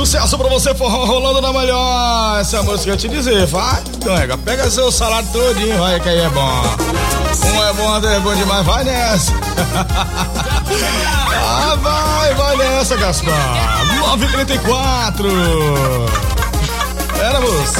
Sucesso pra você, forró rolando na melhor. Essa música eu te dizer, vai, pega seu salário todinho, vai que aí é bom. Um é bom, outro é bom demais, vai nessa. Ah, vai nessa, Gaspar. 9h34. Era, moça.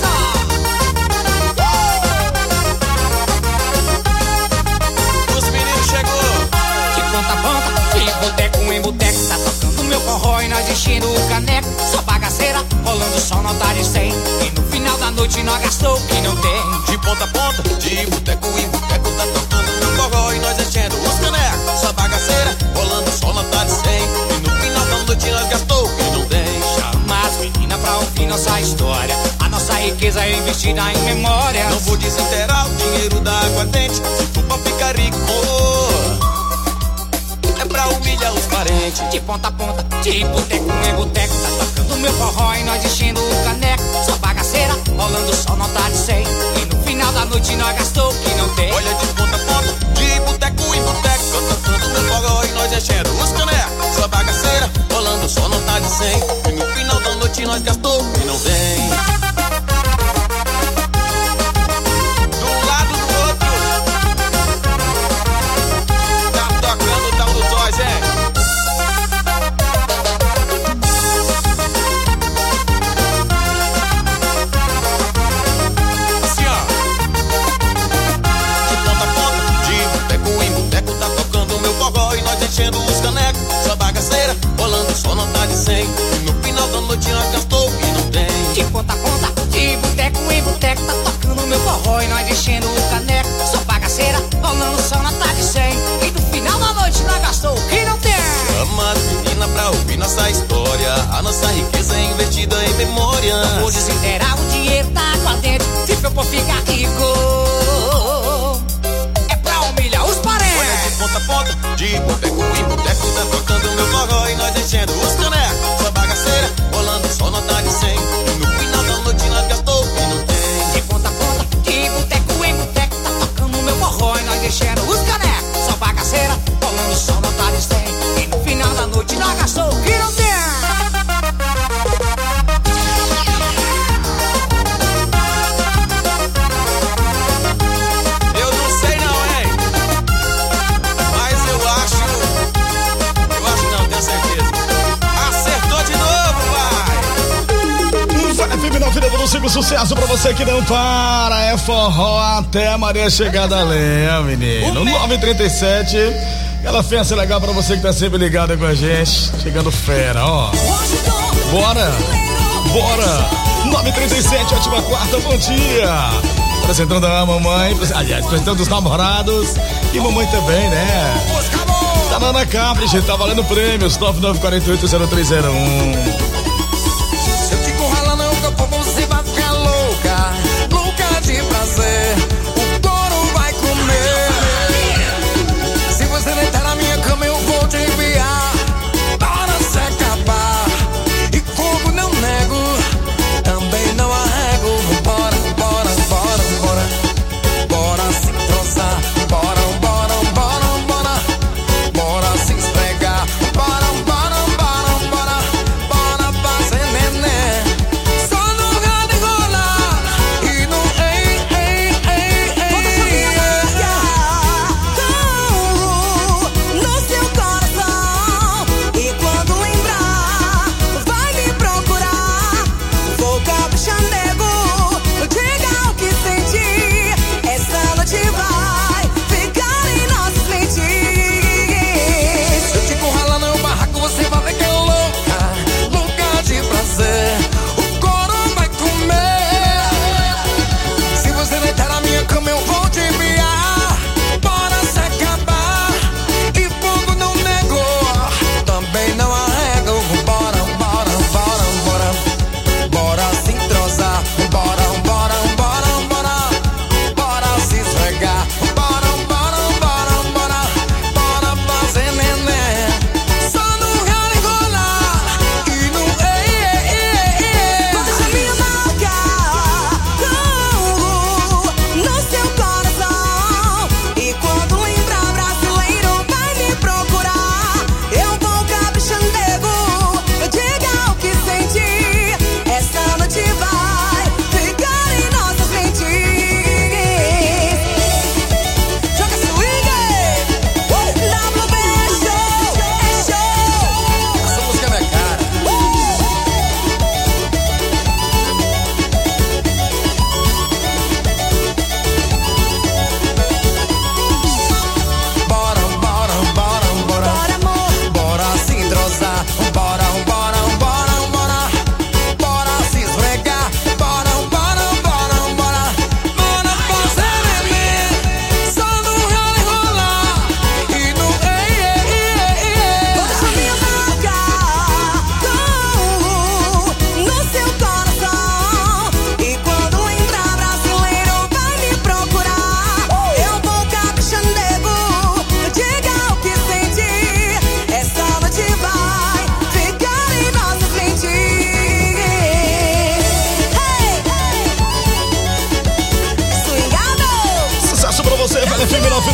Os meninos chegou. De ponta a ponta, de boteco em boteco, tá tocando meu forró e nós enchendo o caneco. Só bagaceira, rolando só nota de 100. E no final da noite nós gastou o que não tem. De ponta a ponta, de boteco em boteco, tá tocando meu forró e nós enchendo os canecos. Só bagaceira, rolando só nota de 100. E no final da noite nós gastou o que não tem. Chama as meninas pra ouvir nossa história. A nossa riqueza é investida em memórias. Não vou desenterrar o dinheiro da aguardente. Se for pra ficar rico, é pra humilhar os parentes. De ponta a ponta, de boteco em boteco, tá tocando meu forró e nós enchendo o caneco. Só bagaceira, rolando só nota de 100. E no final da noite nós gastou o que não tem. Olha, de ponta a ponta, de boteco em boteco, tá tocando meu forró e nós enchendo os canecos. Só bagaceira, rolando só nota de 100. E no final da noite nós gastou o que não tem. Do lado do outro, tá tocando o tal do Toys, assim, ó. De ponta a ponta, de boteco em boteco, tá tocando meu forró e nós enchendo os canecos. Só bagaceira, rolando só nota de 100. E no final da noite nós gastou o que não tem. De ponta a ponta, de boteco em boteco, tá tocando meu forró e nós enchendo o caneco. Só bagaceira, rolando só nota de 100. E no final da noite nós gastou o que não tem. Chama as meninas pra ouvir nossa história. A nossa riqueza é investida em memória. Não vou desenterrar o dinheiro da água dentro. Se for pra ficar rico, é pra humilhar os parentes. Olha, de ponta a ponta, de boteco em boteco, tá tocando meu forró e nós enchendo os canecos. Só bagaceira, rolando só nota de 100. E no final da noite nós gastou o que não tem. De ponta a ponta, de boteco em boteco, tá tocando meu forró e nós enchendo os canecos. Só bagaceira, rolando só nota de 100. E no final da noite nós gastou o que não tem. Eu não sei não, hein? Mas eu acho não, tenho certeza. Acertou de novo, vai! Vai, FM na vida do Cinco, sucesso pra você que não para. É forró até a Maria chegar da lenha, menino. 9h37. Aquela festa legal pra você que tá sempre ligado com a gente. Chegando fera, ó. Bora! 9h37, ótima quarta, bom dia. Apresentando a mamãe, aliás, apresentando os namorados. E mamãe também, né? Tá na Ana Capri, gente, tá valendo prêmios. 9948-0301. Se eu te encurralar no campo, você vai ficar louca, louca de prazer. O touro vai comer. Se você deitar na minha cama, eu vou te enviar para se acabar. E fogo não nego, também não arrego. Bora, bora, bora, bora. Bora se entrosar. Bora, bora, bora, bora. Bora se esfregar. Bora, bora, bora, bora. Bora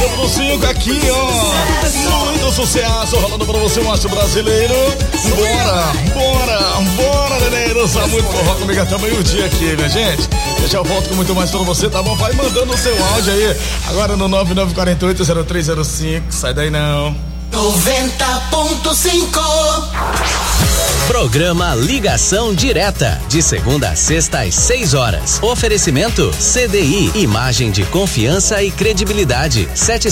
do 5 aqui, ó. Muito sucesso rolando pra você, o Astro Brasileiro. Bora, neném. Dançar muito forró comigo até meio-dia aqui, minha gente. Já eu volto com muito mais pra você, tá bom? Vai mandando o seu áudio aí. Agora no 9948-0305. Sai daí não. 90.5. Programa Ligação Direta, de segunda a sexta às 6 horas. Oferecimento CDI, imagem de confiança e credibilidade.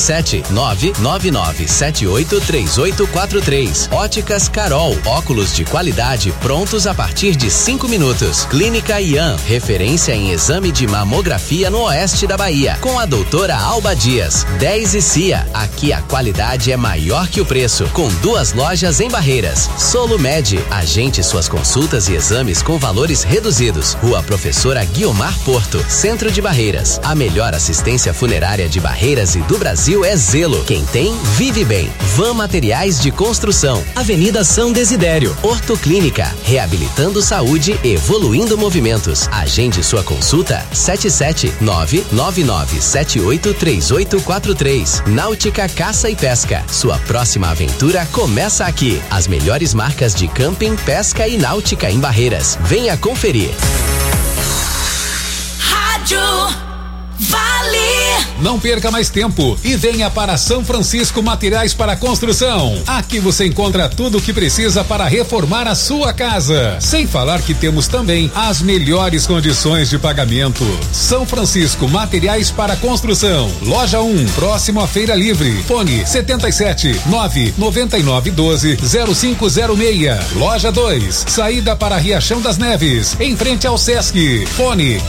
77999783843. Óticas Carol, óculos de qualidade prontos a partir de 5 minutos. Clínica Ian, referência em exame de mamografia no oeste da Bahia, com a doutora Alba Dias. 10 e CIA, aqui a qualidade é maior que o preço, com 2 lojas em Barreiras. Solumed, agende suas consultas e exames com valores reduzidos. Rua Professora Guiomar Porto, Centro de Barreiras. A melhor assistência funerária de Barreiras e do Brasil é Zelo. Quem tem, vive bem. Van Materiais de Construção. Avenida São Desidério. Ortoclínica, reabilitando saúde, evoluindo movimentos. Agende sua consulta 77999783843. Náutica Caça e Pesca. Sua próxima aventura começa aqui. As melhores marcas de camping, pesca e náutica em Barreiras. Venha conferir. Rádio Vale. Não perca mais tempo e venha para São Francisco Materiais para Construção. Aqui você encontra tudo o que precisa para reformar a sua casa. Sem falar que temos também as melhores condições de pagamento. São Francisco Materiais para Construção. Loja 1, próximo à Feira Livre. Fone 77-99912-0506. Loja 2, saída para Riachão das Neves, em frente ao Sesc. Fone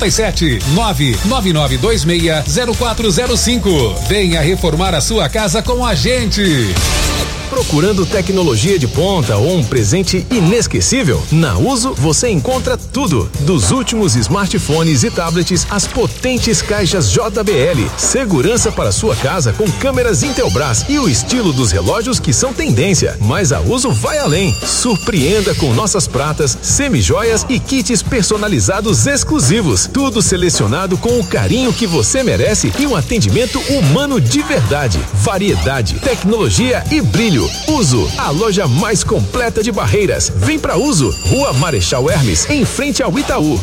77-99926-0405. Venha reformar a sua casa com a gente. Procurando tecnologia de ponta ou um presente inesquecível? Na Uso você encontra tudo. Dos últimos smartphones e tablets às potentes caixas JBL. Segurança para sua casa com câmeras Intelbras e o estilo dos relógios que são tendência. Mas a Uso vai além. Surpreenda com nossas pratas, semijoias e kits personalizados exclusivos. Tudo selecionado com o carinho que você merece e um atendimento humano de verdade. Variedade, tecnologia e brilho. Uso, a loja mais completa de Barreiras. Vem pra Uso, Rua Marechal Hermes, em frente ao Itaú.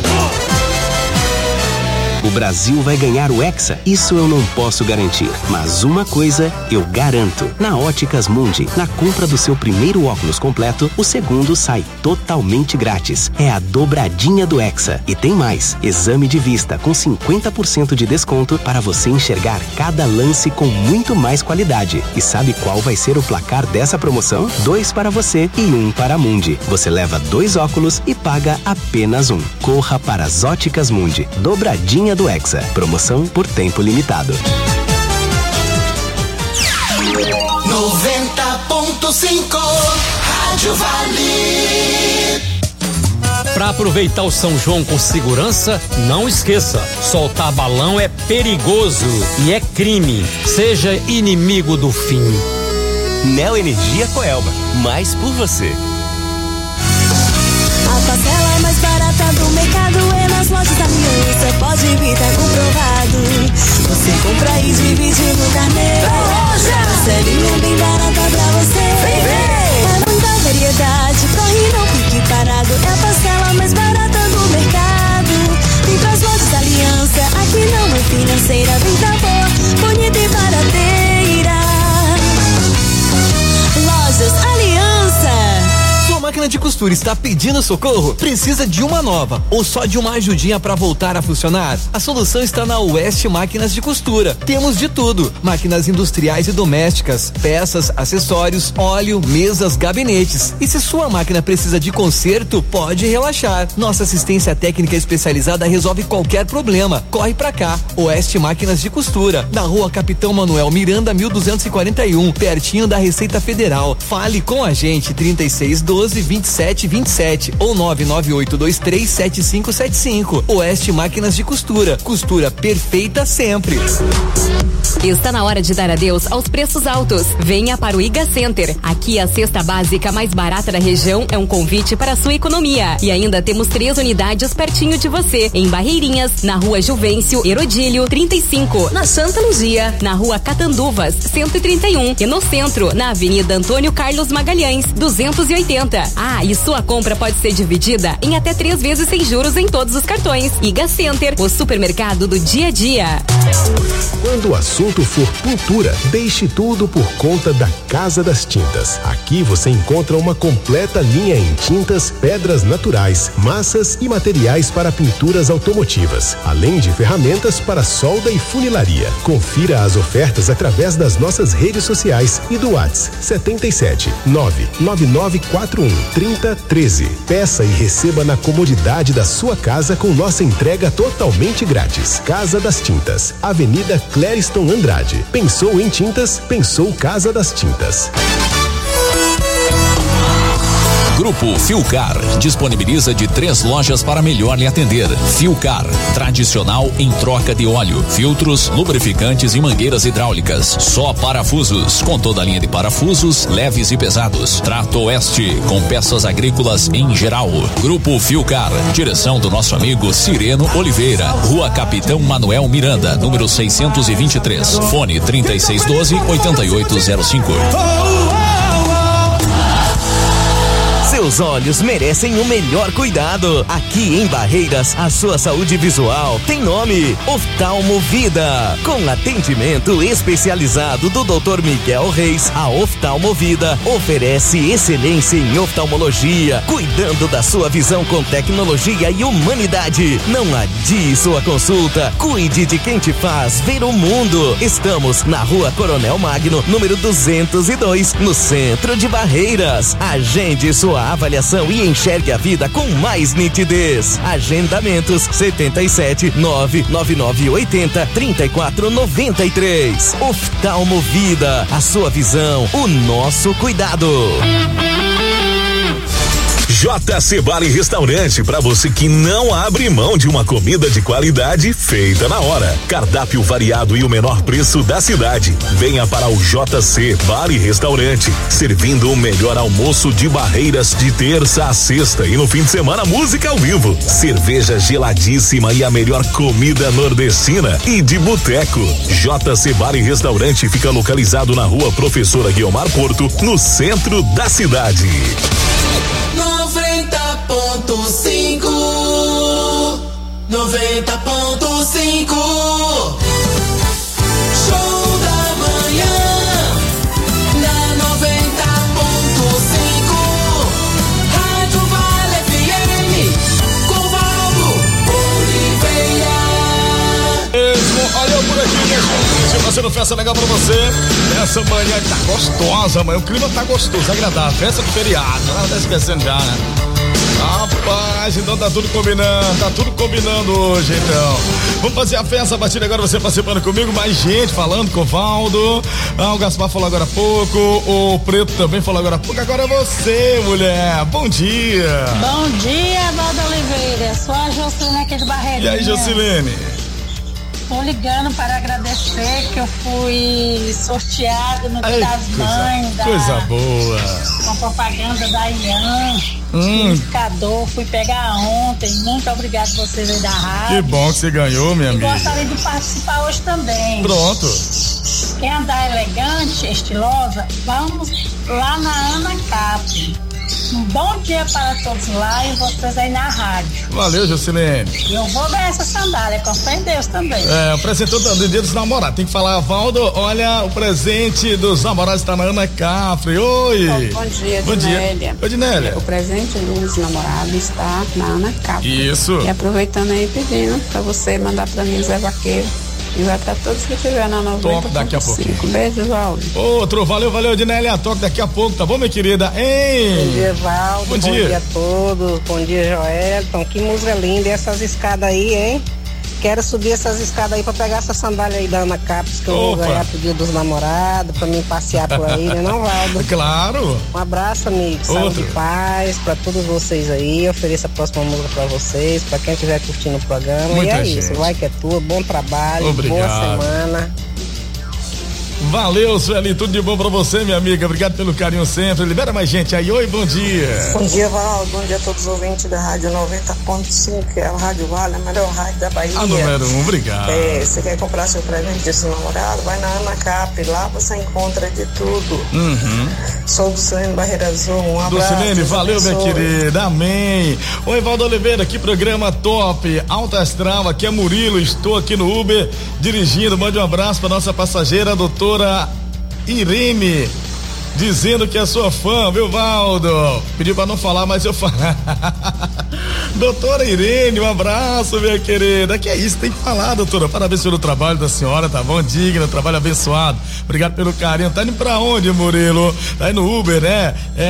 O Brasil vai ganhar o Hexa, isso eu não posso garantir. Mas uma coisa eu garanto. Na Óticas Mundi, na compra do seu primeiro óculos completo, o segundo sai totalmente grátis. É a dobradinha do Hexa. E tem mais, exame de vista com 50% de desconto para você enxergar cada lance com muito mais qualidade. E sabe qual vai ser o placar dessa promoção? 2 para você e 1 para a Mundi. Você leva 2 óculos e paga apenas 1. Corra para as Óticas Mundi. Dobradinha do Hexa. Promoção por tempo limitado. 90.5 Rádio Vale. Para aproveitar o São João com segurança, não esqueça, soltar balão é perigoso e é crime. Seja inimigo do fim. Neo Energia Coelba, mais por você. A parcela mais barata do mercado é nas lojas Aliança. Pode vir, tá comprovado. Você compra e divide no carnê. Parcelinha bem barata pra você. É muita variedade, corre não fique parado. É a parcela mais barata do mercado. Vem pras lojas Aliança, aqui não é financeira. Vem pra boa, bonita e barateira. Lojas Aliança. Sua máquina de costura está pedindo socorro? Precisa de uma nova ou só de uma ajudinha para voltar a funcionar? A solução está na West Máquinas de Costura. Temos de tudo: máquinas industriais e domésticas, peças, acessórios, óleo, mesas, gabinetes. E se sua máquina precisa de conserto, pode relaxar. Nossa assistência técnica especializada resolve qualquer problema. Corre pra cá. West Máquinas de Costura, na Rua Capitão Manuel Miranda, 1241, pertinho da Receita Federal. Fale com a gente, 3612-27 2727 ou 998237575. Oeste Máquinas de Costura. Costura perfeita sempre. Está na hora de dar adeus aos preços altos. Venha para o Iga Center. Aqui a cesta básica mais barata da região é um convite para a sua economia. E ainda temos 3 unidades pertinho de você. Em Barreirinhas, na Rua Juvencio Herodílio 35. Na Santa Luzia, na Rua Catanduvas 131. E no centro, na Avenida Antônio Carlos Magalhães 280. Ah, e sua compra pode ser dividida em até 3 vezes sem juros em todos os cartões. Iga Center, o supermercado do dia a dia. Quando o assunto for pintura, deixe tudo por conta da Casa das Tintas. Aqui você encontra uma completa linha em tintas, pedras naturais, massas e materiais para pinturas automotivas, além de ferramentas para solda e funilaria. Confira as ofertas através das nossas redes sociais e do WhatsApp 77 99941 3013. Peça e receba na comodidade da sua casa com nossa entrega totalmente grátis. Casa das Tintas, Avenida Clériston Andrade. Pensou em tintas? Pensou Casa das Tintas. Grupo Filcar disponibiliza de 3 lojas para melhor lhe atender. Filcar, tradicional em troca de óleo, filtros, lubrificantes e mangueiras hidráulicas. Só parafusos, com toda a linha de parafusos, leves e pesados. Trato Oeste, com peças agrícolas em geral. Grupo Filcar, direção do nosso amigo Cireno Oliveira. Rua Capitão Manuel Miranda, número 623. Fone 3612-8805. Seus olhos merecem o melhor cuidado. Aqui em Barreiras, a sua saúde visual tem nome: Oftalmo Vida. Com atendimento especializado do Dr. Miguel Reis, a Oftalmo Vida oferece excelência em oftalmologia, cuidando da sua visão com tecnologia e humanidade. Não adie sua consulta. Cuide de quem te faz ver o mundo. Estamos na Rua Coronel Magno, número 202, no centro de Barreiras. Agende sua avaliação e enxergue a vida com mais nitidez. Agendamentos 77 99980 3493. Oftalmo Vida, a sua visão, o nosso cuidado. JC Bar e Restaurante, para você que não abre mão de uma comida de qualidade feita na hora. Cardápio variado e o menor preço da cidade. Venha para o JC Bar e Restaurante, servindo o melhor almoço de Barreiras de terça a sexta e no fim de semana música ao vivo. Cerveja geladíssima e a melhor comida nordestina e de boteco. JC Bar e Restaurante fica localizado na Rua Professora Guiomar Porto, no centro da cidade. 90.5 90.5 Show da manhã na 90.5 Rádio Vale FM com Valdo Oliveira. Olha eu por aqui, minha gente, fazendo festa legal pra você. Essa manhã tá gostosa, amanhã o clima tá gostoso, agradável, festa do feriado, não tá esquecendo já, né? Rapaz, então tá tudo combinando hoje, então. Vamos fazer a festa a partir de agora, você participando comigo, mais gente falando com o Valdo. O Gaspar falou agora há pouco, o Preto também falou agora há pouco, agora é você, mulher. Bom dia. Bom dia, Valdo Oliveira. Sou a Jocilene aqui de Barreirinha. E aí, Jocilene? Estou ligando para agradecer que eu fui sorteado no Dia das Mães. Coisa boa. Com a propaganda da Ian. Liquidificador, fui pegar ontem. Muito obrigado por você vir da rádio. Que bom que você ganhou, minha amiga. Gostaria de participar hoje também. Pronto. Quer andar elegante, estilosa? Vamos lá na Ana Cap. Um bom dia para todos lá e vocês aí na rádio. Valeu, Jocilene. E eu vou ver essa sandália, com fé em Deus também. O presente do dia dos namorados. Tem que falar, Valdo, olha, o presente dos namorados está na Ana Cafre. Oi. Bom dia, Dinélia. Oi, Dinélia. O presente dos namorados está na Ana Cafre. Isso. E aproveitando aí, pedindo para você mandar para mim Zé Vaqueiro. E vai pra todos que estiver na 90. Toque daqui a pouquinho. Beijo, Valdo. Outro, valeu, Dinélia. Toque daqui a pouco, tá bom, minha querida? Ei! Bom dia, Valdo. Bom dia a todos. Bom dia, Joelton. Que música linda. E essas escadas aí, hein? quero subir essas escadas aí pra pegar essa sandália aí da Ana Capes, que eu vou ganhar pro dia dos namorados, pra mim passear por aí, né, não, Valdo? Claro. Um abraço, amigo. Saúde e paz pra todos vocês aí. Ofereço a próxima música pra vocês, pra quem estiver curtindo o programa. Muita e é gente. isso, vai que é tua, bom trabalho, Obrigado. boa semana. Valeu, Sueli, tudo de bom pra você, minha amiga. Obrigado pelo carinho sempre. Libera mais gente aí. Oi, bom dia. Bom dia, Valdo. Bom dia a todos os ouvintes da Rádio 90.5, que é a Rádio Vale, a melhor rádio da Bahia. A número 1, obrigado. Você quer comprar seu presente de seu namorado? Vai na Ana Cap, lá você encontra de tudo. Sou do Silene Barreira Azul, um abraço. Dulcinene, valeu, minha querida, amém. Oi, Valdo Oliveira, que programa top, Alta Astral, aqui é Murilo, estou aqui no Uber, dirigindo, mande um abraço pra nossa passageira, a doutora Irene, dizendo que é sua fã, viu, Valdo? Pediu pra não falar, mas eu falo. Doutora Irene, um abraço, minha querida. Que é isso, tem que falar, doutora. Parabéns pelo trabalho da senhora, tá bom? Digno, trabalho abençoado. Obrigado pelo carinho. Tá indo pra onde, Murilo? Tá indo no Uber, né?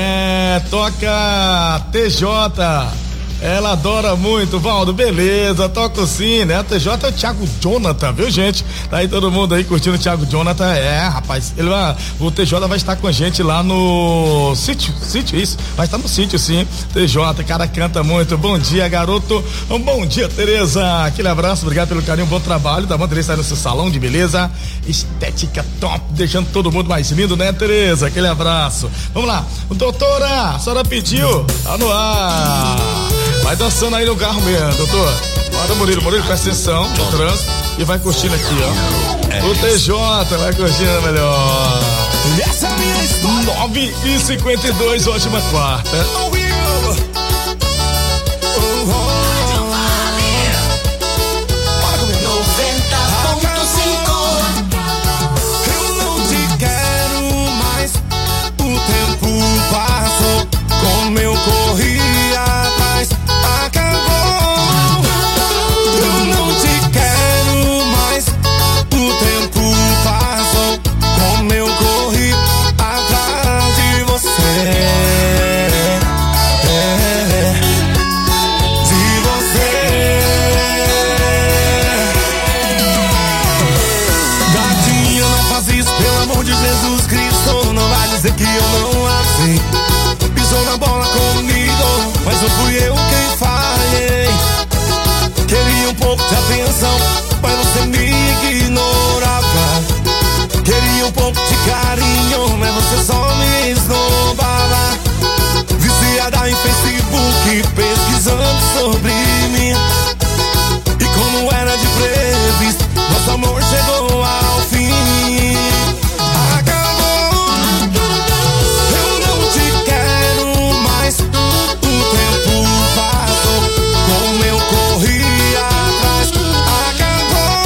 Toca TJ. Ela adora muito, Valdo, beleza, toco sim, né? A TJ é o Thiago Jonathan, viu, gente? Tá aí todo mundo aí curtindo o Thiago Jonathan, rapaz, o TJ vai estar com a gente lá no sítio, isso, vai estar no sítio, sim, TJ, cara, canta muito, bom dia, garoto, bom dia, Tereza, aquele abraço, obrigado pelo carinho, bom trabalho, tá bom, Tereza, aí no seu salão de beleza, estética top, deixando todo mundo mais lindo, né, Tereza? Aquele abraço, vamos lá, doutora, a senhora pediu, tá no ar. Vai dançando aí no carro mesmo, doutor. Bora, Murilo, presta atenção no trânsito e vai curtindo aqui, ó. O TJ vai curtindo melhor. Essa é a minha história. 9h52, ótima quarta. Eu não te quero mais. O tempo passou, como eu corri atrás. Acabou. Eu não te quero mais. O tempo passou, como eu corri atrás de você. De você. Gatinha, não faz isso, pelo amor de Jesus Cristo. Não vai dizer que eu não amei. Pisou na bola comigo, mas não fui eu quem falhei. Queria um pouco de atenção, mas você me ignorava. Queria um pouco de carinho, mas você só me esnobava. Viciada em Facebook, pesquisando sobre mim. E como era de previsto, nosso amor chegou ao fim. Acabou.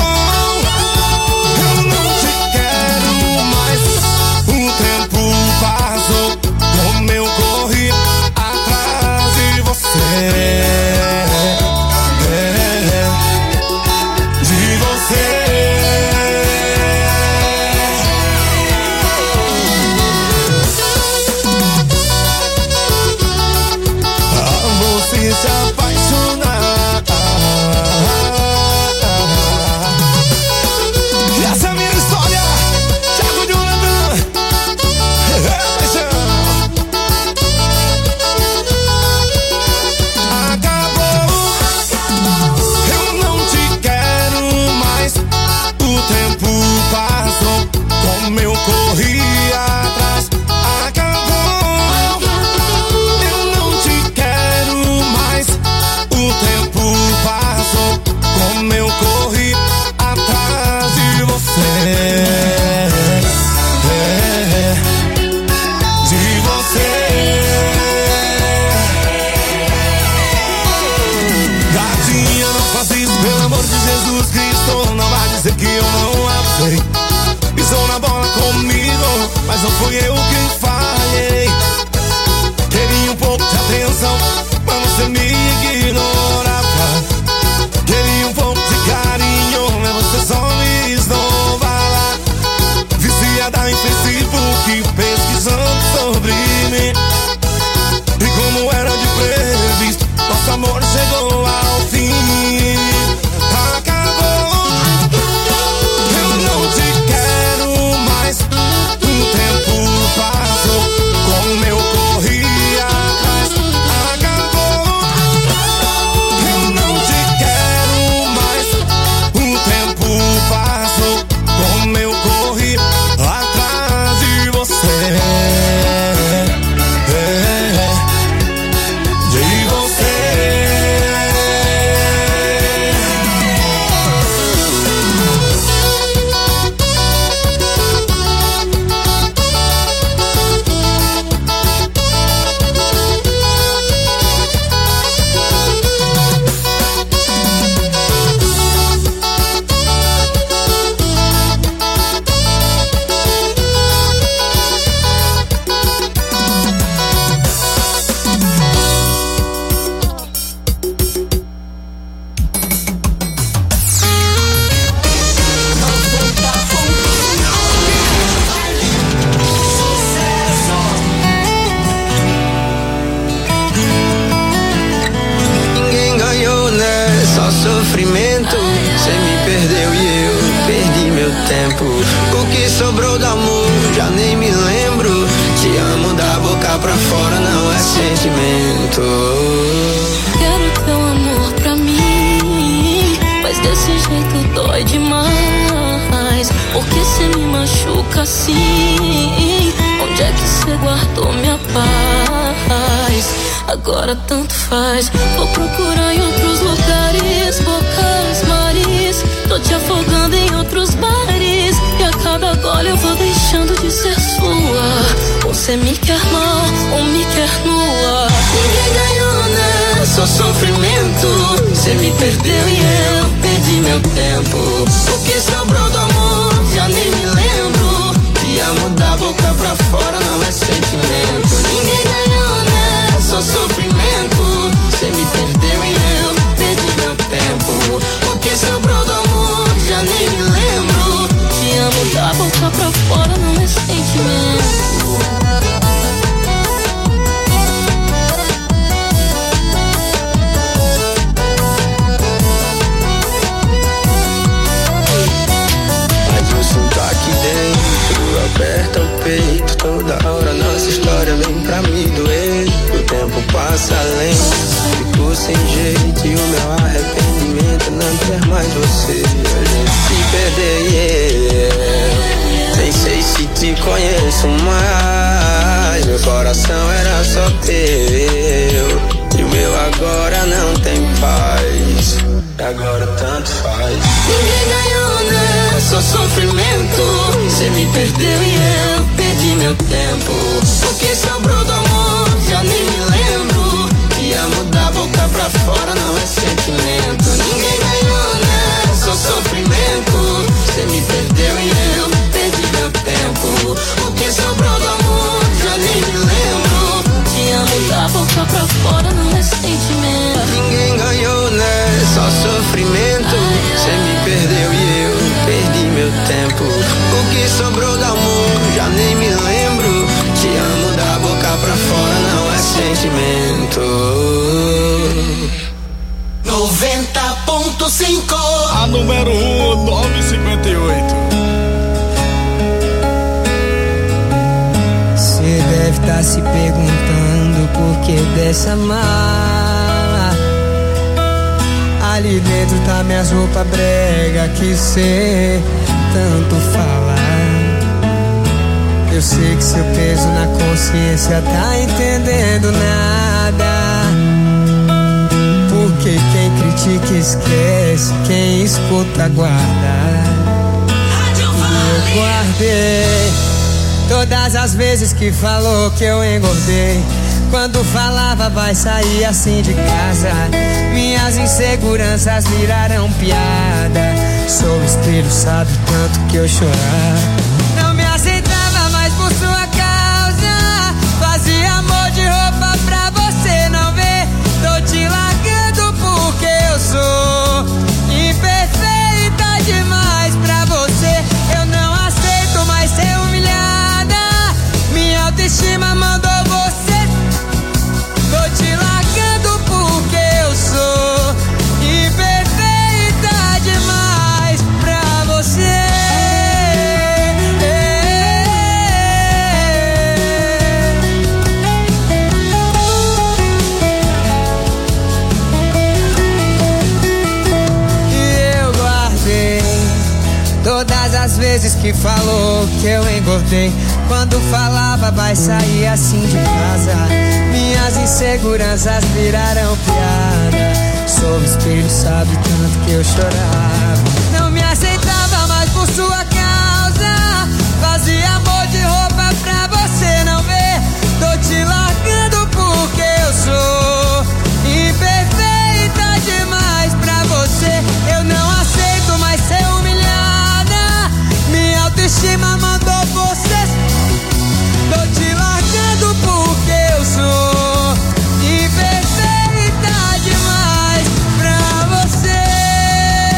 só sofrimento. Cê me perdeu e eu perdi meu tempo. O que sobrou do amor, já nem me lembro. Te amo da boca pra fora, não é sentimento. Quero teu amor pra mim, mas desse jeito dói demais. Porque cê me machuca assim? Onde é que cê guardou minha paz? Agora tanto faz. Vou procurar em outros lugares, bocas, mares. Tô te afogando em outros bares. E a cada gole eu vou deixando de ser sua. Você me quer mal ou me quer nua. Ninguém ganhou, né? Só sofrimento. Cê me perdeu e eu perdi meu tempo. O que sobrou do amor, já nem me lembro. Te amo da boca pra fora, não é sentimento. Ninguém ganhou, né? Só sofrimento. Cê me perdeu e eu perdi meu tempo. O que sobrou do amor, já nem me lembro. Te amo da boca pra fora, não é sentimento. Sinto aqui dentro, aperta o peito. Toda hora nossa história vem pra me doer. O tempo passa lento, fico sem jeito. E o meu arrependimento é não ter mais você. A gente se perder, nem sei se te conheço mais. Meu coração era só teu, e o meu agora não tem paz. Agora tanto faz. Ninguém ganhou, né? Só sofrimento. Cê me perdeu e eu perdi meu tempo. O que sobrou do amor, já nem me lembro. Te amo da boca pra fora, não é sentimento. Ninguém ganhou, né? Só sofrimento. Cê me perdeu e eu perdi meu tempo. O que sobrou do amor, já nem me lembro. Te amo da boca pra fora, não é sentimento. Ninguém ganhou, né? Só sofrimento. Cê me perdeu e eu perdi meu tempo. O que sobrou do amor, já nem me lembro. Te amo da boca pra fora, não é sentimento. 90.5. A número 1, 958. Cê deve tá se perguntando por que dessa mala. Ali dentro tá minhas roupas brega que cê tanto fala. Eu sei que seu peso na consciência tá entendendo nada. Porque quem critica esquece, quem escuta guarda. Eu guardei todas as vezes que falou que eu engordei. Quando falava vai sair assim de casa. Minhas inseguranças viraram piada. Sou o espelho, sabe tanto que eu chorava. Não me aceitava mais por sua causa. Fazia amor de roupa pra você não ver. Tô te largando porque eu sou imperfeita demais pra você. Eu não aceito mais ser humilhada. Minha autoestima mandou você. Tô te largando porque eu sou imperfeita demais pra você. E eu guardei todas as vezes que falou que eu engordei. Quando falava vai sair assim de casa. Minhas inseguranças viraram piada. Sou o espelho, sabe tanto que eu chorava. Não me aceitava mais por sua causa. Fazia amor de roupa pra você não ver. Tô te largando porque eu sou imperfeita demais pra você. Eu não aceito mais ser humilhada. Minha autoestima mandou você. Tô te largando porque eu sou imperfeita demais pra você.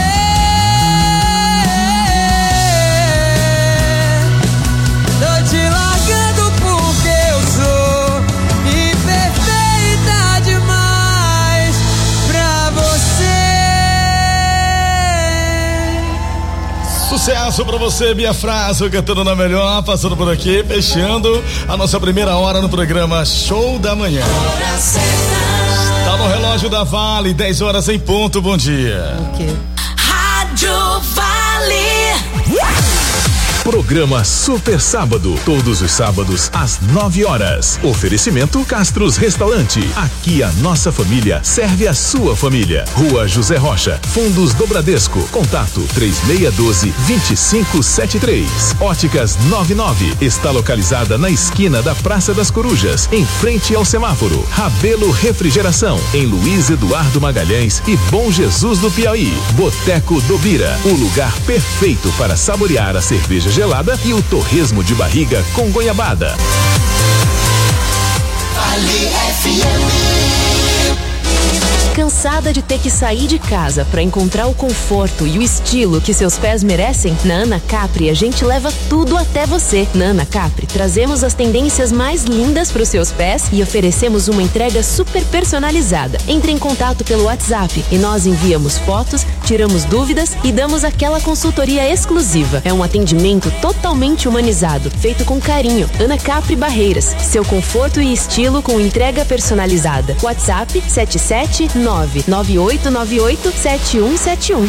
Tô te sucesso pra você, Bia Fraso, cantando na melhor, passando por aqui, fechando a nossa primeira hora no programa Show da Manhã. Tá no relógio da Vale, 10 horas em ponto, bom dia. Rádio Vale. Programa Super Sábado, todos os sábados às 9 horas. Oferecimento Castros Restaurante. Aqui a nossa família serve a sua família. Rua José Rocha, Fundos do Bradesco. Contato 3612-2573. Óticas 99 está localizada na esquina da Praça das Corujas, em frente ao semáforo. Rabelo Refrigeração, em Luiz Eduardo Magalhães e Bom Jesus do Piauí. Boteco do Bira, o lugar perfeito para saborear a cerveja gelada e o torresmo de barriga com goiabada. Vale FM. Cansada de ter que sair de casa para encontrar o conforto e o estilo que seus pés merecem? Na Ana Capri a gente leva tudo até você. Na Ana Capri trazemos as tendências mais lindas para os seus pés e oferecemos uma entrega super personalizada. Entre em contato pelo WhatsApp e nós enviamos fotos, tiramos dúvidas e damos aquela consultoria exclusiva. É um atendimento totalmente humanizado, feito com carinho. Ana Capri Barreiras, seu conforto e estilo com entrega personalizada. WhatsApp 77998987171.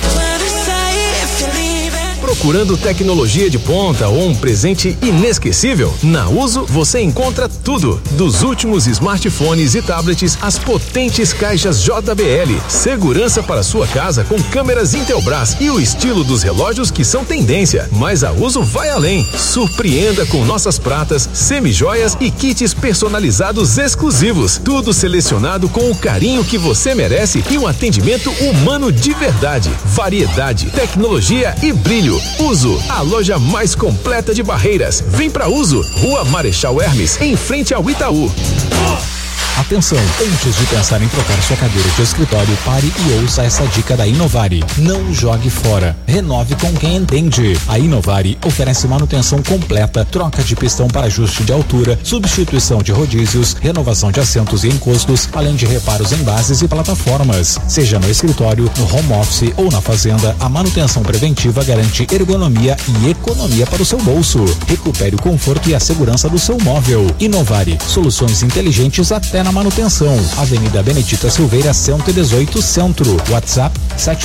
Procurando tecnologia de ponta ou um presente inesquecível? Na Uso você encontra tudo. Dos últimos smartphones e tablets às potentes caixas JBL. Segurança para sua casa com câmeras Intelbras e o estilo dos relógios que são tendência. Mas a Uso vai além. Surpreenda com nossas pratas, semijoias e kits personalizados exclusivos. Tudo selecionado com o carinho que você merece e um atendimento humano de verdade. Variedade, tecnologia e brilho. Uso, a loja mais completa de Barreiras. Vem pra Uso, Rua Marechal Hermes, em frente ao Itaú. Atenção, antes de pensar em trocar sua cadeira de escritório, pare e ouça essa dica da Inovari. Não jogue fora. Renove com quem entende. A Inovari oferece manutenção completa, troca de pistão para ajuste de altura, substituição de rodízios, renovação de assentos e encostos, além de reparos em bases e plataformas. Seja no escritório, no home office ou na fazenda, a manutenção preventiva garante ergonomia e economia para o seu bolso. Recupere o conforto e a segurança do seu móvel. Inovari, soluções inteligentes até na manutenção. Avenida Benedita Silveira, 118 Centro. WhatsApp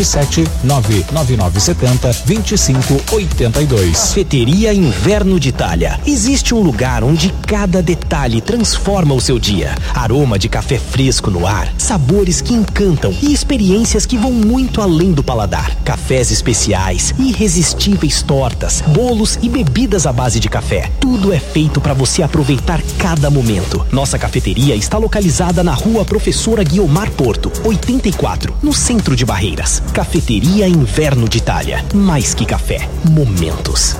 77999702582. Cafeteria Inverno de Itália. Existe um lugar onde cada detalhe transforma o seu dia. Aroma de café fresco no ar, sabores que encantam e experiências que vão muito além do paladar. Cafés especiais, irresistíveis tortas, bolos e bebidas à base de café. Tudo é feito para você aproveitar cada momento. Nossa cafeteria está localizada na Rua Professora Guiomar Porto, 84, no centro de Barreiras. Cafeteria Inverno de Itália. Mais que café, momentos.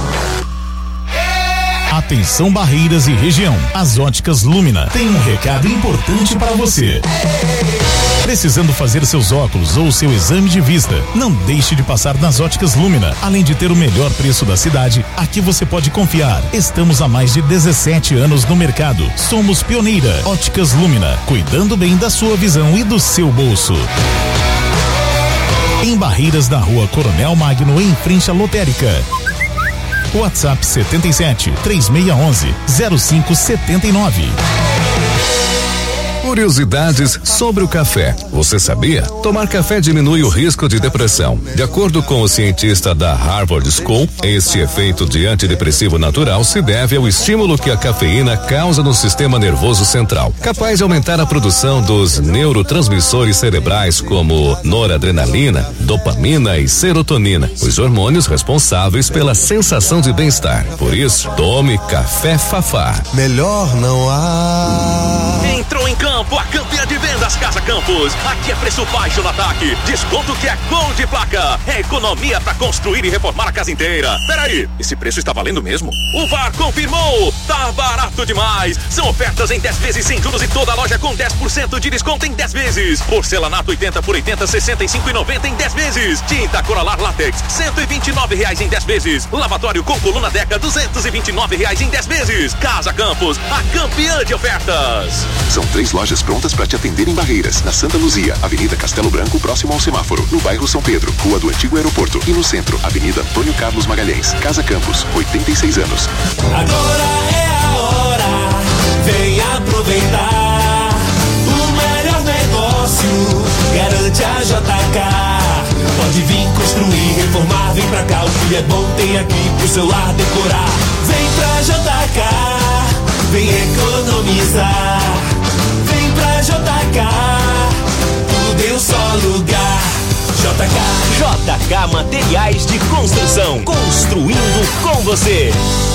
Atenção Barreiras e região. As Óticas Lumina tem um recado importante para você. Precisando fazer seus óculos ou seu exame de vista? Não deixe de passar nas Óticas Lumina. Além de ter o melhor preço da cidade, aqui você pode confiar. Estamos há mais de 17 anos no mercado. Somos pioneira. Óticas Lumina, cuidando bem da sua visão e do seu bolso. Em Barreiras, na Rua Coronel Magno, em frente à lotérica. WhatsApp 77-3611-0579. Curiosidades sobre o café. Você sabia? Tomar café diminui o risco de depressão. De acordo com o cientista da Harvard School, este efeito de antidepressivo natural se deve ao estímulo que a cafeína causa no sistema nervoso central, capaz de aumentar a produção dos neurotransmissores cerebrais como noradrenalina, dopamina e serotonina, os hormônios responsáveis pela sensação de bem-estar. Por isso, tome Café Fafá. Melhor não há. Entrou em campo a campeã de vendas Casa Campos. Aqui é preço baixo no ataque, desconto que é gol de placa, é economia pra construir e reformar a casa inteira. Peraí, esse preço está valendo mesmo? O VAR confirmou, tá barato demais. São ofertas em 10 vezes sem juros e toda a loja com 10% de desconto em 10 vezes. Porcelanato 80 por 80, 65,90 em 10 vezes. Tinta Corolar Látex, R$129 em 10 vezes. Lavatório com coluna Deca, R$229 em 10 vezes. Casa Campos, a campeã de ofertas. São 3 lojas lojas prontas para te atender em Barreiras, na Santa Luzia, Avenida Castelo Branco, próximo ao semáforo, no bairro São Pedro, Rua do Antigo Aeroporto e no centro, Avenida Antônio Carlos Magalhães, Casa Campos, 86 anos. Agora é a hora, vem aproveitar o melhor negócio, garante a JK. Pode vir construir, reformar, vem pra cá, o que é bom tem aqui pro seu lar decorar. Vem pra JK, vem economizar. Vem pra JK, tudo em um só lugar. JK Materiais de Construção, construindo com você.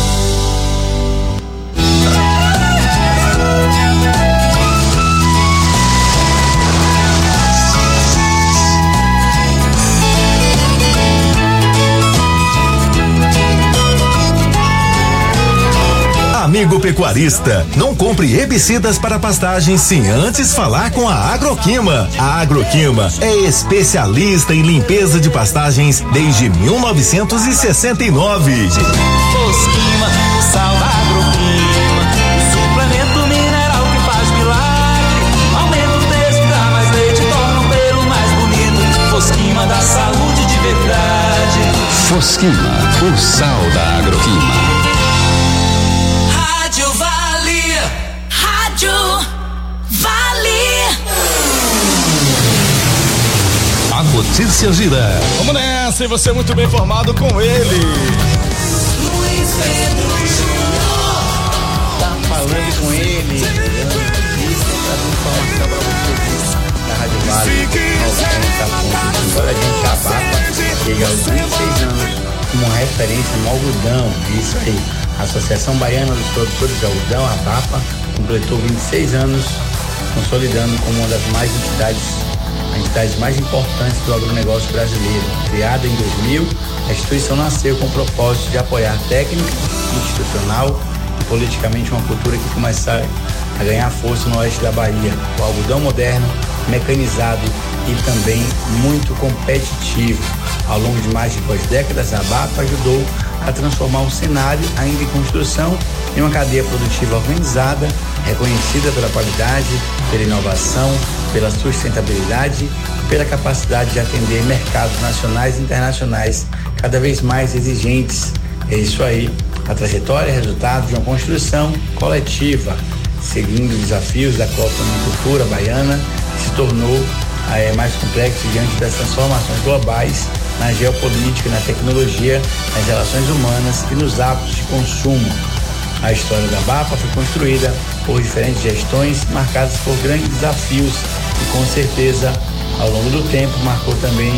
Amigo pecuarista, não compre herbicidas para pastagens sem antes falar com a Agroquima. A Agroquima é especialista em limpeza de pastagens desde 1969. Fosquima, sal da Agroquima, o suplemento mineral que faz milagre. Aumenta o texto, dá mais leite, torna o pelo mais bonito. Fosquima dá saúde de verdade. Fosquima, o sal da Agroquima. A notícia gira. Vamos nessa, e você é muito bem informado com ele. Luiz Pedro Júnior. Tá falando com ele. Trazendo informação pra você da Rádio Vale. Agora a gente Cabapa chega aos 26 anos como uma referência no algodão. Isso aí. A Associação Baiana dos Produtores de Algodão, a ABAPA, completou 26 anos, consolidando como uma das entidades mais importantes do agronegócio brasileiro. Criada em 2000, a instituição nasceu com o propósito de apoiar técnica, institucional e politicamente uma cultura que começa a ganhar força no oeste da Bahia. O algodão moderno, mecanizado e também muito competitivo. Ao longo de mais de 2 décadas, a ABAPA ajudou a transformar um cenário ainda em construção em uma cadeia produtiva organizada, reconhecida pela qualidade, pela inovação, pela sustentabilidade e pela capacidade de atender mercados nacionais e internacionais cada vez mais exigentes. É isso aí, a trajetória é resultado de uma construção coletiva, seguindo os desafios da coponicultura baiana, que se tornou mais complexo diante das transformações globais na geopolítica, na tecnologia, nas relações humanas e nos hábitos de consumo. A história da ABAPA foi construída por diferentes gestões marcadas por grandes desafios e com certeza ao longo do tempo marcou também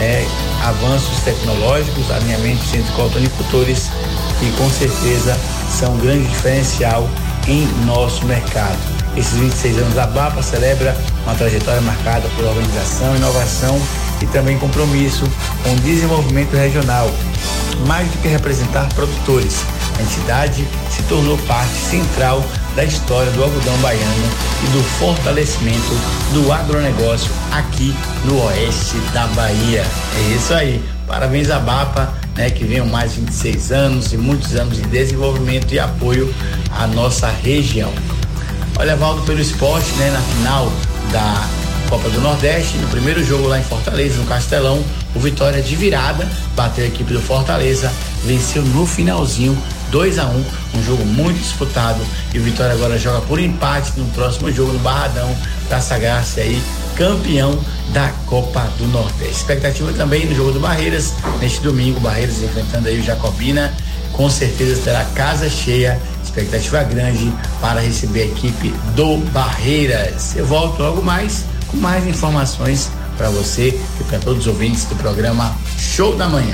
avanços tecnológicos, alinhamentos entre cooponicultores que com certeza são um grande diferencial em nosso mercado. Esses 26 anos da ABAPA celebra uma trajetória marcada por organização, inovação e também compromisso com o desenvolvimento regional. Mais do que representar produtores, a entidade se tornou parte central da história do algodão baiano e do fortalecimento do agronegócio aqui no oeste da Bahia. É isso aí. Parabéns à ABAPA, que venham mais 26 anos e muitos anos de desenvolvimento e apoio à nossa região. Olha, Valdo, pelo esporte, na final da Copa do Nordeste, no primeiro jogo lá em Fortaleza, no Castelão, o Vitória de virada bateu a equipe do Fortaleza, venceu no finalzinho 2-1, um jogo muito disputado, e o Vitória agora joga por empate no próximo jogo no Barradão para sagrar-se aí campeão da Copa do Nordeste. Expectativa também no jogo do Barreiras, neste domingo, Barreiras enfrentando aí o Jacobina, com certeza terá casa cheia, expectativa grande para receber a equipe do Barreiras. Eu volto logo mais com mais informações para você e para todos os ouvintes do programa Show da Manhã.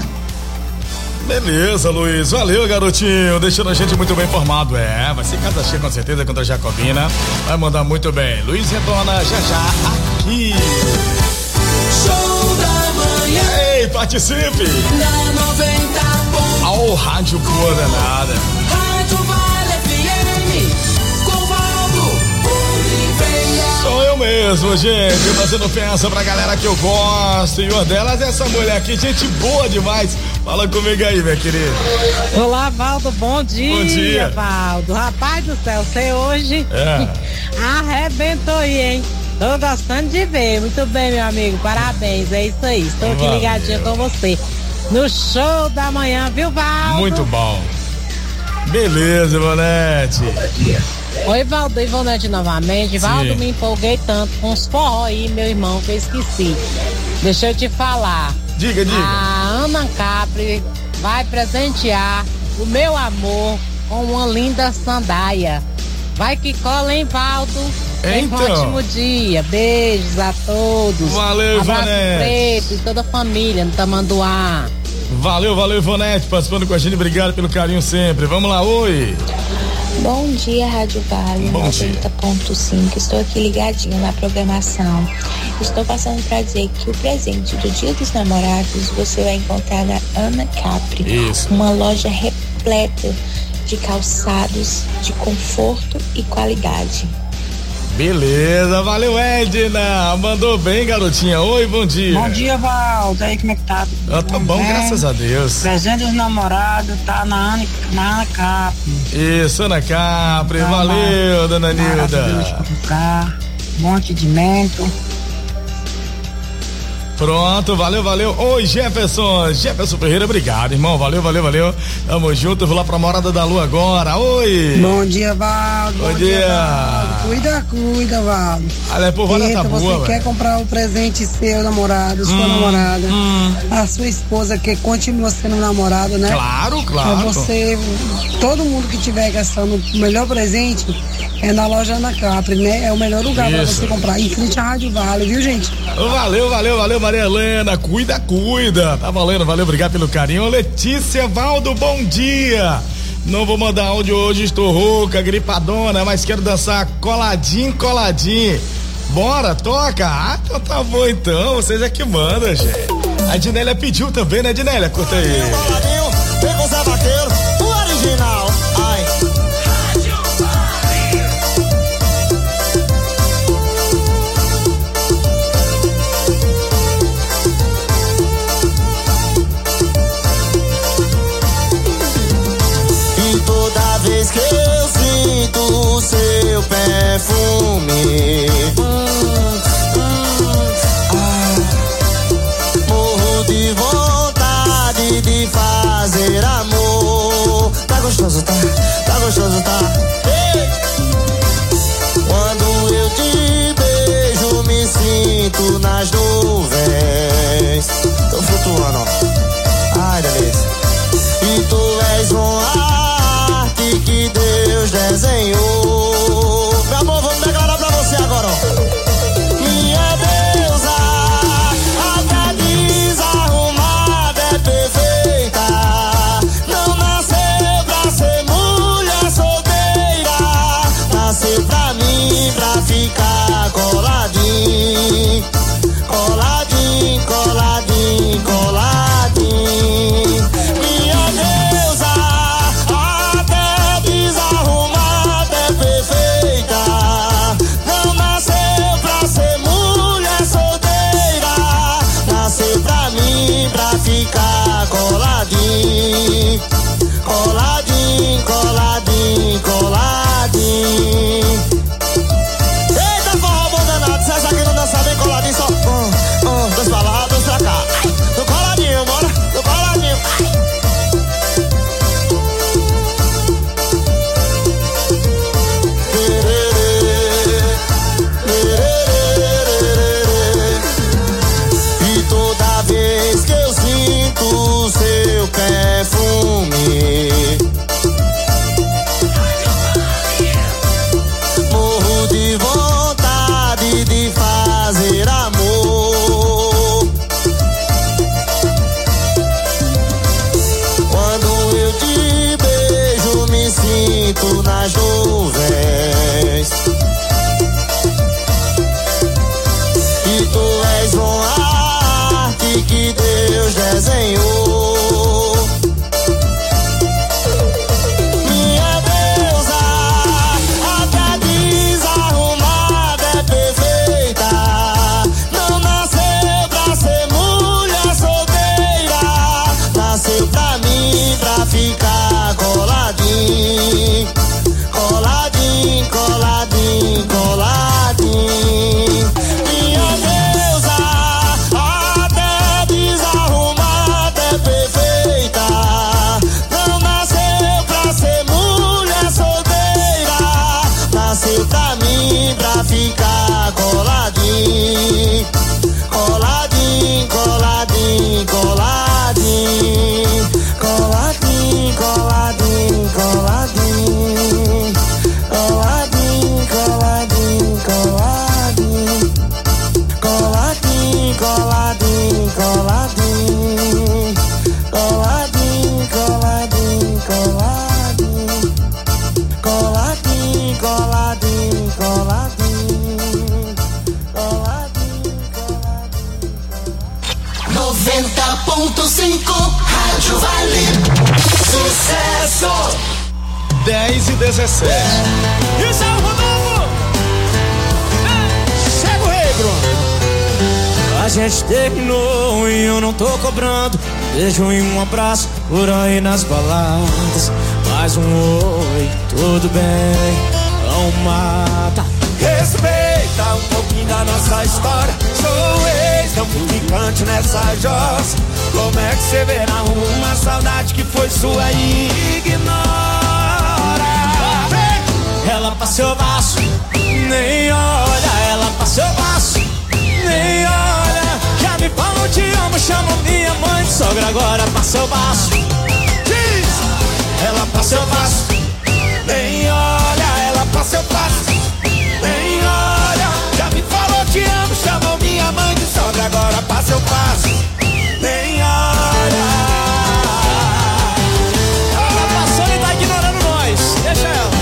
Beleza, Luiz. Valeu, garotinho. Deixando a gente muito bem informado. Vai ser casa cheia com certeza contra a Jacobina. Vai mandar muito bem. Luiz retorna já aqui. Show da Manhã. Ei, participe. Na 90. Ao rádio coordenada. Rádio Vale FM. Com Valdo Oliveira. Sou eu Eu mesmo, gente, fazendo festa pra galera que eu gosto. E uma delas é essa mulher aqui, gente boa demais. Fala comigo aí, minha querida. Olá, Valdo, bom dia. Bom dia, Valdo. Rapaz do céu, você hoje arrebentou aí, hein? Tô gostando de ver. Muito bem, meu amigo, parabéns, é isso aí. Estou aqui ligadinha com você no show da manhã, viu, Valdo? Muito bom. Beleza, Ivonete. Oi, Valdo, Ivonete novamente. Valdo, me empolguei tanto com os forró aí, meu irmão, que eu esqueci. Deixa eu te falar. Diga. A Ana Capri vai presentear o meu amor com uma linda sandália. Vai que cola, hein, Valdo? Tenha um ótimo dia. Beijos a todos. Valeu, Abraço Ivonete. Preto e toda a família no Tamanduá. Valeu, Ivonete, participando com a gente. Obrigado pelo carinho sempre. Vamos lá, oi. Bom dia, Rádio Vale 90.5. Estou aqui ligadinha na programação. Estou passando para dizer que o presente do Dia dos Namorados você vai encontrar na Ana Capri. Isso. Uma loja repleta de calçados de conforto e qualidade. Beleza, valeu, Edna. Mandou bem, garotinha. Oi, bom dia. Bom dia, Valdo. Aí, como é que tá? Tá bom, graças a Deus. Presente dos namorados tá na Ana Capri. Isso, Ana Capri. Valeu, dona Nilda. Bom atendimento. Pronto, valeu. Oi, Jefferson Ferreira, obrigado, irmão. Valeu. Tamo junto, eu vou lá pra Morada da Lua agora. Oi. Bom dia, Valdo. Bom dia. Valdo. Cuida, Valdo. Olha, por hora tá boa, você quer comprar o presente seu namorado, sua namorada, a sua esposa que continua sendo namorado, né? Claro. Pra você, todo mundo que tiver gastando o melhor presente é na loja Ana Capri, né? É o melhor lugar pra você comprar. Em frente à Rádio Vale, viu, gente? Valeu, Maria Helena, cuida. Tá valendo, valeu, obrigado pelo carinho. Letícia, Valdo, bom dia. Não vou mandar áudio hoje, estou rouca, gripadona, mas quero dançar coladinho. Bora, toca? Então tá bom então, vocês é que mandam, gente. A Dinélia pediu também, né, Dinélia? Curta aí. Vem com o Zé Vaqueiro, o original. Ai. Vez que eu sinto o seu perfume, morro de vontade de fazer amor. Tá gostoso, tá? Ei! Quando eu te beijo, me sinto nas nuvens. Tô flutuando, ó. Ai, delícia. E tu és que Deus desenhou. Meu amor, vamos declarar pra você agora, ó. Minha deusa, até desarrumada é perfeita. Não nasceu pra ser mulher solteira. Nasceu pra mim, pra ficar coladinho. Minha deusa, pra ficar coladinho. Eita, forró bom danado, se essa aqui não dança bem coladinho, só dois pra lá, dois pra cá. No coladinho, bora, no coladinho. E toda vez que eu sinto o seu perfume, morro de vontade de fazer amor. Quando eu te beijo, me sinto nas nuvens. E tu és uma arte que Deus desenhou. Minha deusa, até desarrumada é perfeita. Rádio Vale. Sucesso. 10:17. Isso é o Rodolfo. Chega o rei, Bruno. A gente terminou e eu não tô cobrando beijo e um abraço por aí nas baladas. Mais um oi, tudo bem, não mata. Respeita um pouquinho da nossa história. Sou ex, não fui ficante nessa jossa. Como é que você verá uma saudade que foi sua e ignora? Ela passou baixo, nem olha. Ela passou baixo, nem olha. Já me falou te amo, chamou minha mãe de sogra. Agora passou baixo. Ela passou baixo, nem olha. Ela passou baixo, nem olha. Já me falou te amo, chamou minha mãe de sogra. Agora passou baixo, nem olha. Ela passou e tá ignorando nós. Deixa ela.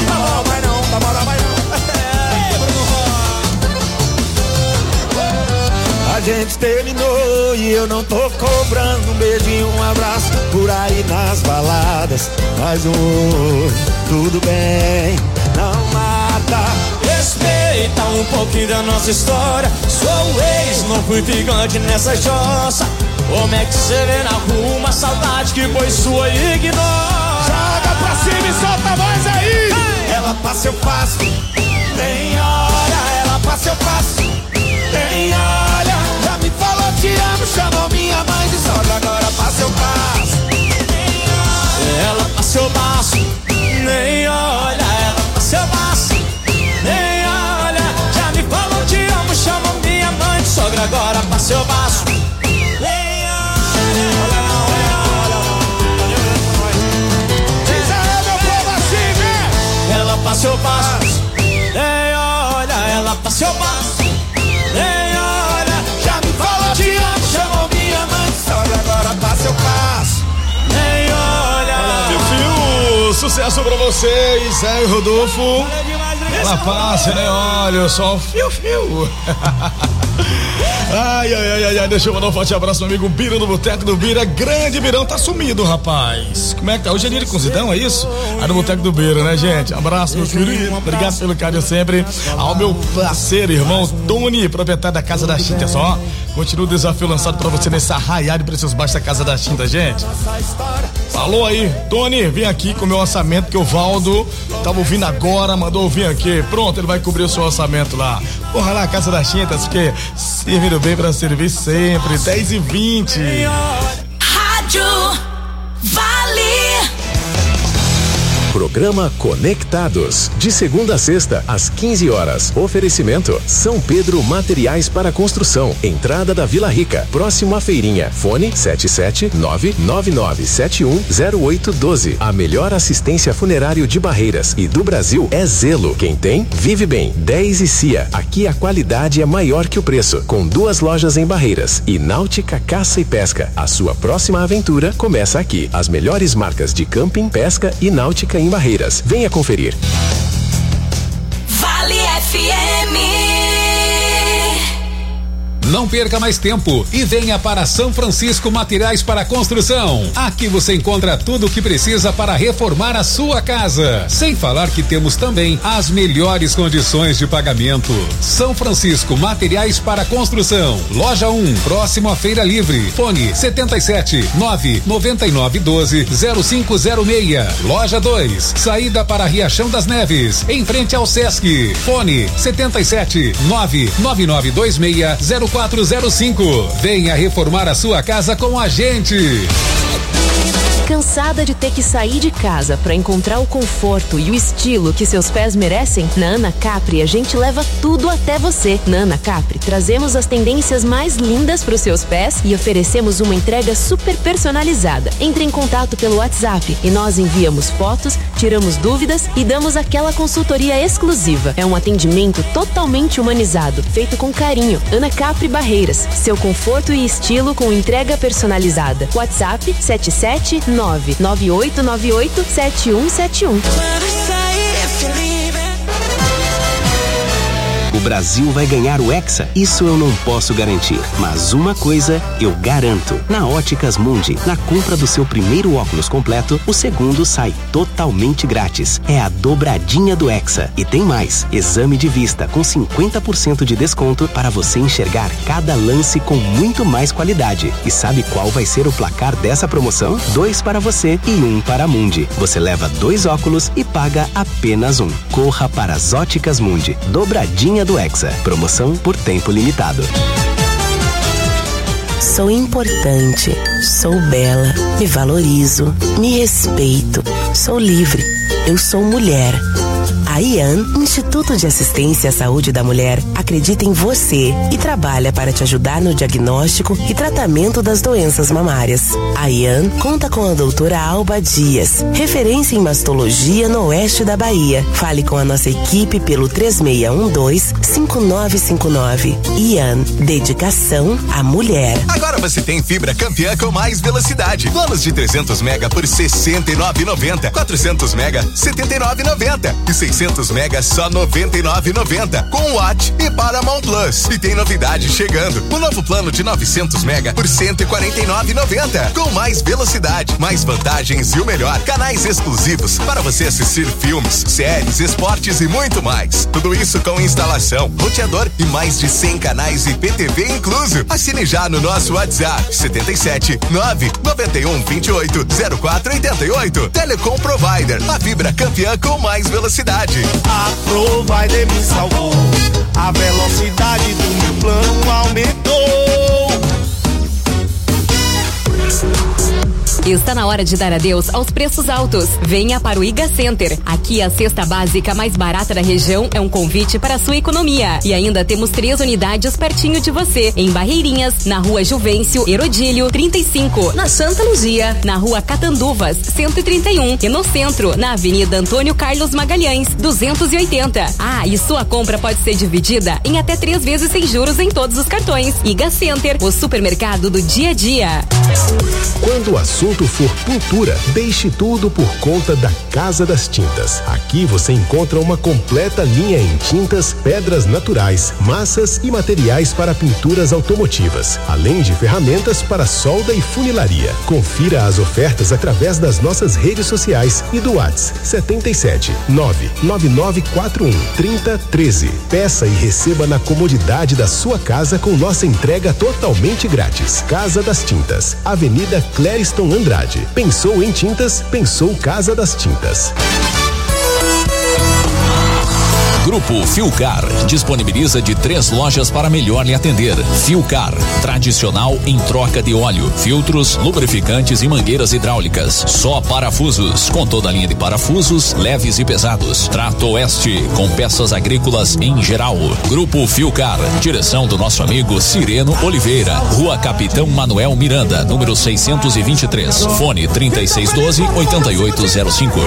A gente terminou e eu não tô cobrando um beijo e um abraço por aí nas baladas. Mais um oi, tudo bem, não mata. Respeita um pouquinho da nossa história. Sou ex, não fui ficante nessa jossa. Como é que você vê na rua uma saudade que foi sua e ignora? Joga pra cima e solta a voz aí. Ela passa, eu passo, nem olha. Ela passa, eu passo, nem olha. Já me falou te amo, chamou minha mãe de sogra. Agora passa, eu passo, nem olha. Ela passa, eu passo, nem olha. Ela passa, eu passo, nem olha. Já me falou te amo, chamou minha mãe de sogra. Agora passa, eu passo, nem olha. Diz aí, meu povo, assim, vem. Ela passa, eu passo, nem olha. Ela passa, eu passo, nem olha. Já me falou te amo, chamou minha mãe de sogra. Agora passa, eu passo, nem olha. Meu filho, sucesso pra vocês, Zé e Rodolfo. Ela passa, né? Olha só, fio. Ai, deixa eu mandar um forte abraço ao amigo Bira no Boteco do Bira. Grande Birão, tá sumido, rapaz. Como é que tá? Hoje é dia de cozidão, é isso? Aí no Boteco do Bira, né, gente? Abraço, meu querido. Obrigado pelo carinho sempre. Ao meu parceiro, irmão Tony, proprietário da Casa da Tinta. Só continua o desafio lançado pra você nesse arraiado de preços baixos da Casa da Tinta, gente. Falou aí, Tony, vem aqui com o meu orçamento que o Valdo tava ouvindo agora, mandou vir aqui. Pronto, ele vai cobrir o seu orçamento lá. Porra lá, Casa das Tintas, porque servindo bem pra servir sempre. 10:20. Rádio Vale. Programa Conectados, de segunda a sexta, às 15 horas. Oferecimento: São Pedro Materiais para Construção, entrada da Vila Rica, próximo à feirinha. Fone 77999710812. A melhor assistência funerário de Barreiras e do Brasil é Zelo. Quem tem, vive bem. 10 e Cia. Aqui a qualidade é maior que o preço, com 2 lojas em Barreiras. E Náutica Caça e Pesca. A sua próxima aventura começa aqui. As melhores marcas de camping, pesca e náutica em Barreiras. Venha conferir. Vale FM. Não perca mais tempo e venha para São Francisco Materiais para Construção. Aqui você encontra tudo o que precisa para reformar a sua casa. Sem falar que temos também as melhores condições de pagamento. São Francisco Materiais para Construção. Loja 1, próximo à Feira Livre. Fone 77-99912-0506. Loja 2, saída para Riachão das Neves, em frente ao Sesc. Fone 77-99926-0405. Venha reformar a sua casa com a gente. Cansada de ter que sair de casa para encontrar o conforto e o estilo que seus pés merecem? Na Ana Capri a gente leva tudo até você. Na Ana Capri trazemos as tendências mais lindas para os seus pés e oferecemos uma entrega super personalizada. Entre em contato pelo WhatsApp e nós enviamos fotos, tiramos dúvidas e damos aquela consultoria exclusiva. É um atendimento totalmente humanizado, feito com carinho. Ana Capri Barreiras, seu conforto e estilo com entrega personalizada. WhatsApp 77998987171. Brasil vai ganhar o Hexa? Isso eu não posso garantir, mas uma coisa eu garanto. Na Óticas Mundi, na compra do seu primeiro óculos completo, o segundo sai totalmente grátis. É a dobradinha do Hexa. E tem mais, exame de vista com 50% de desconto para você enxergar cada lance com muito mais qualidade. E sabe qual vai ser o placar dessa promoção? 2 para você e 1 para a Mundi. Você leva 2 óculos e paga apenas 1. Corra para as Óticas Mundi. Dobradinha do Hexa. Promoção por tempo limitado. Sou importante, sou bela, me valorizo, me respeito, sou livre, eu sou mulher. A IAN, Instituto de Assistência à Saúde da Mulher, acredita em você e trabalha para te ajudar no diagnóstico e tratamento das doenças mamárias. A IAN conta com a doutora Alba Dias, referência em mastologia no oeste da Bahia. Fale com a nossa equipe pelo 3612-5959. IAN, dedicação à mulher. Agora você tem fibra campeã com mais velocidade. Planos de 300 mega por R$ 69,90. 400 mega, R$ 79,90. E 600 mega só R$ 99,90 com Watt e Paramount Plus. E tem novidade chegando. O novo plano de 900 mega por R$ 149,90 com mais velocidade, mais vantagens e o melhor, canais exclusivos para você assistir filmes, séries, esportes e muito mais. Tudo isso com instalação, roteador e mais de 100 canais IPTV incluso. Assine já no nosso WhatsApp 77 991 28 0488. Telecom Provider, a fibra campeã com mais velocidade. A Provider me salvou, a velocidade do meu plano aumentou. Está na hora de dar adeus aos preços altos. Venha para o Iga Center. Aqui a cesta básica mais barata da região é um convite para a sua economia. E ainda temos 3 unidades pertinho de você. Em Barreirinhas, na Rua Juvencio Herodílio 35. Na Santa Luzia, na Rua Catanduvas 131. E no centro, na Avenida Antônio Carlos Magalhães 280. Ah, e sua compra pode ser dividida em até 3 vezes sem juros em todos os cartões. Iga Center, o supermercado do dia a dia. Quando o assunto for pintura, deixe tudo por conta da Casa das Tintas. Aqui você encontra uma completa linha em tintas, pedras naturais, massas e materiais para pinturas automotivas, além de ferramentas para solda e funilaria. Confira as ofertas através das nossas redes sociais e do WhatsApp 77 99941 3013. Peça e receba na comodidade da sua casa com nossa entrega totalmente grátis. Casa das Tintas, Avenida Clériston Andrade. Pensou em tintas? Pensou Casa das Tintas. Grupo Filcar disponibiliza de 3 lojas para melhor lhe atender. Filcar, tradicional em troca de óleo, filtros, lubrificantes e mangueiras hidráulicas. Só parafusos, com toda a linha de parafusos, leves e pesados. Trato Oeste, com peças agrícolas em geral. Grupo Filcar, direção do nosso amigo Cireno Oliveira. Rua Capitão Manuel Miranda, número 623. Fone 3612-8805.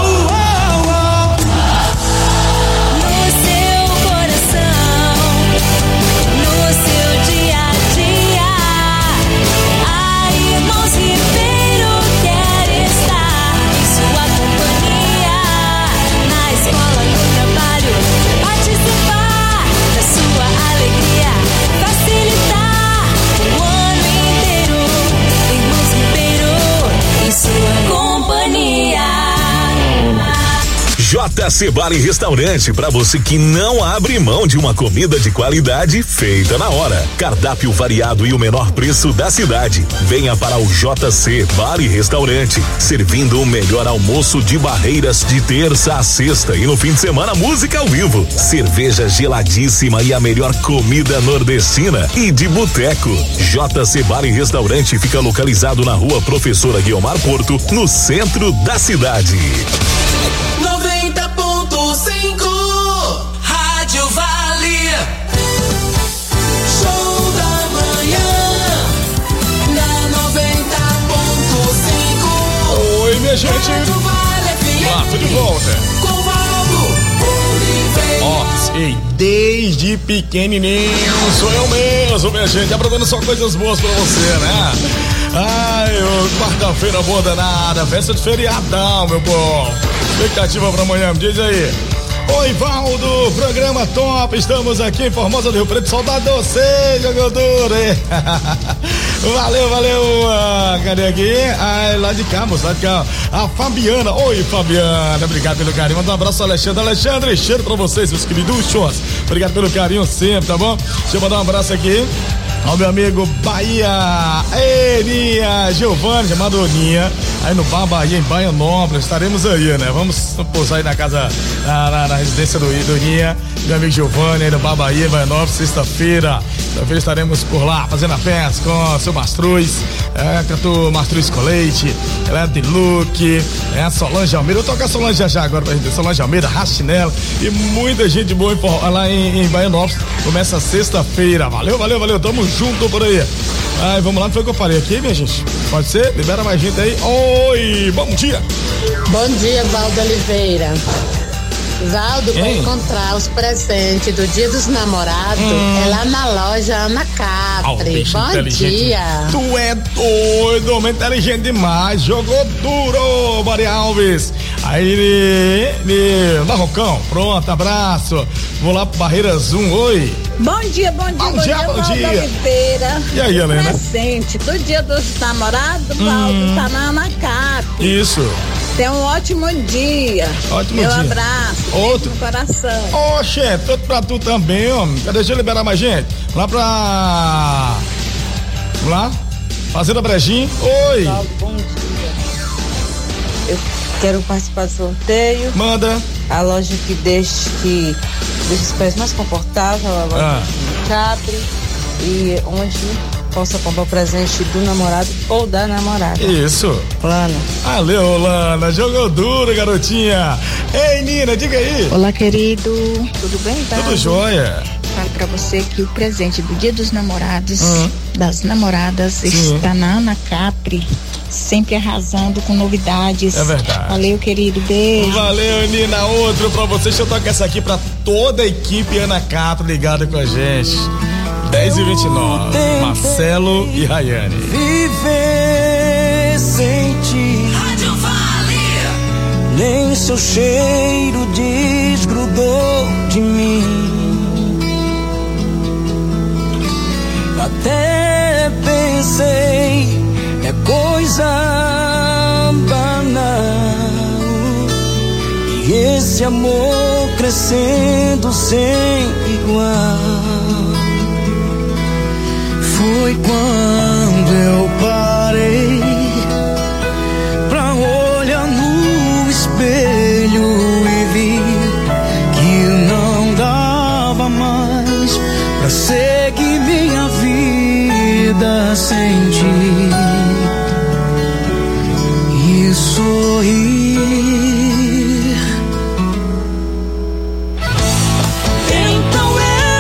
JC Bar e Restaurante, para você que não abre mão de uma comida de qualidade feita na hora. Cardápio variado e o menor preço da cidade. Venha para o JC Bar e Restaurante, servindo o melhor almoço de Barreiras de terça a sexta e no fim de semana música ao vivo, cerveja geladíssima e a melhor comida nordestina e de boteco. JC Bar e Restaurante fica localizado na Rua Professora Guiomar Porto, no centro da cidade. 90.5 Rádio Vale. Show da manhã na 90.5. Oi, minha gente. Rádio Vale FM. Tô de volta. Com Valdo Oliveira. Ó, ei, desde pequenininho sou eu mesmo, minha gente. Aproveitando só coisas boas pra você, né? Ai, quarta-feira boa danada, festa de feriadão, meu povo. Expectativa pra amanhã, me diz aí. Oi, Valdo, programa top, estamos aqui em Formosa do Rio Preto, saudade de você, jogador. Valeu, cadê aqui? Lá de cá, moça, lá de cá, a Fabiana. Oi, Fabiana, obrigado pelo carinho, manda um abraço ao Alexandre, cheiro pra vocês, meus queridos, obrigado pelo carinho sempre, tá bom? Deixa eu mandar um abraço aqui ao meu amigo Bahia, Nia, Giovanni, chamado Ninha, aí no Bar Bahia, em Baianópolis, estaremos aí, né? Vamos pousar aí na casa, na residência do Ninha, meu amigo Giovanni, aí no Bar Bahia, em Baianópolis, sexta-feira estaremos por lá, fazendo a festa com o seu Mastruz, cantor Mastruz com leite, ela é de look, Solange Almeida, eu vou tocar a Solange já agora pra gente, Solange Almeida, Rastinella e muita gente boa lá em Baianópolis, começa sexta-feira, valeu, tamo junto por aí. Vamos lá, não foi o que eu falei aqui, minha gente? Pode ser? Libera mais gente aí. Oi, bom dia. Bom dia, Valdo Oliveira. Valdo, para encontrar os presentes do Dia dos Namorados, é lá na loja Ana Capri. Bom dia. Tu é doido, homem inteligente demais. Jogou duro, Maria Alves. Aí, Marrocão, pronto, abraço. Vou lá pro Barreira Zoom, oi. Bom dia, Valdo Oliveira. E aí, Helena? Presente do Dia dos Namorados, Valdo, tá na Ana Capri. Isso. Tenha um ótimo dia. Meu abraço. Outro. No coração. Oxe, tudo pra tu também, homem. Deixa eu liberar mais gente. Vamos lá. Fazenda Brejinho. Oi. Bom dia. Eu quero participar do sorteio. Manda. A loja que deixa os pés mais confortáveis, a loja Capri. E onde possa comprar o presente do namorado ou da namorada. Isso. Lana. Valeu, Lana. Jogou duro, garotinha. Ei, Nina, diga aí. Olá, querido. Tudo bem, tá? Tudo jóia. Falo pra você que o presente do Dia dos Namorados, das namoradas, está na Ana Capri. Sempre arrasando com novidades. É verdade. Valeu, querido. Beijo. Valeu, Nina. Outro pra você. Deixa eu tocar essa aqui pra toda a equipe Ana Capri ligada com a gente. 10h29, Marcelo e Rayane. Viver sem ti, Rádio Vale. Nem seu cheiro desgrudou de mim. Até pensei, é coisa banal, e esse amor crescendo sem igual. Foi quando eu parei pra olhar no espelho e vi que não dava mais pra seguir minha vida sem ti e sorrir. Então eu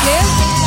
quê?